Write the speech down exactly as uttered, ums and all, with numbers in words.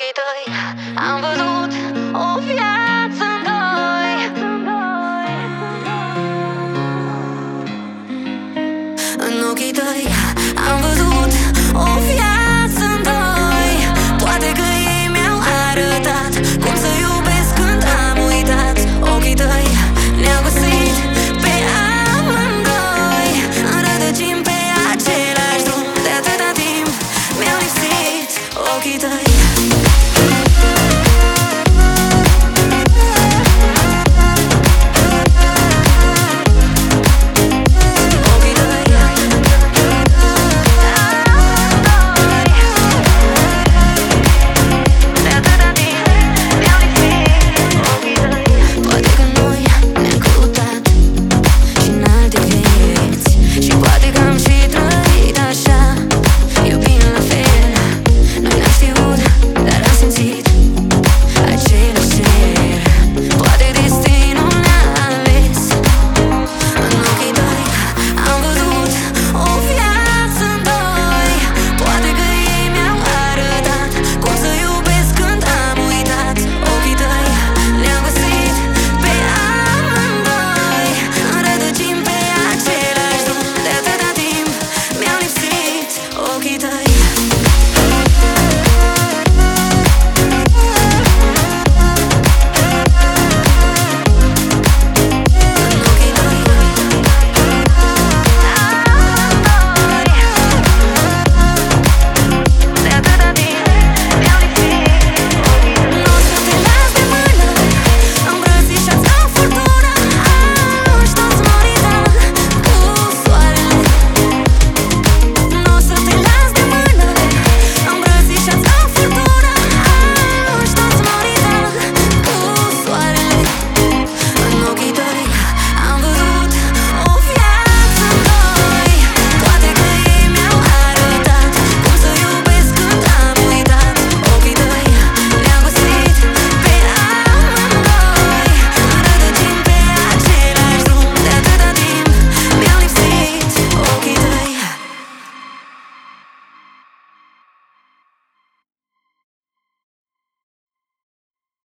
ochii tăi am văzut o viață în doi. În ochii tăi am văzut o viață în doi. Poate că ei mi-au arătat cum să iubesc când am uitat. Ochii tăi ne-au găsit pe amândoi, înrădăcim pe același drum. De atâta timp mi-au lipsit ochii tăi.